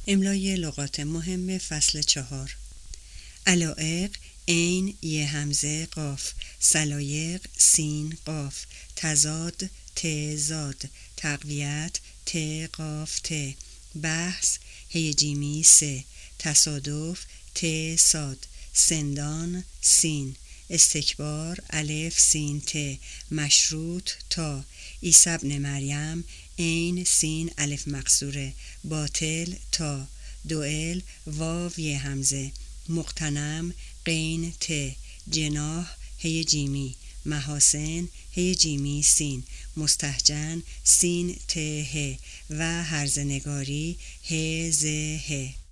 املای لغات مهم فصل 4. علایق عین ی همزه قاف، سلایق سین قاف، تضاد ت زاد، تقویت ت قاف ت، بحث ه جیمی س، تصادف ت صاد، سندان سین، استکبار الف سین ت، مشروط تا، عیسی ابن مریم عین سین الف مقصوره، باطل تا، دوئل واو ی همزه، مغتنم غین ت، جناح هی جیمی، محاسن هی جیمی سین، مستهجن سین ت ه و هرزه نگاری ه ز ه.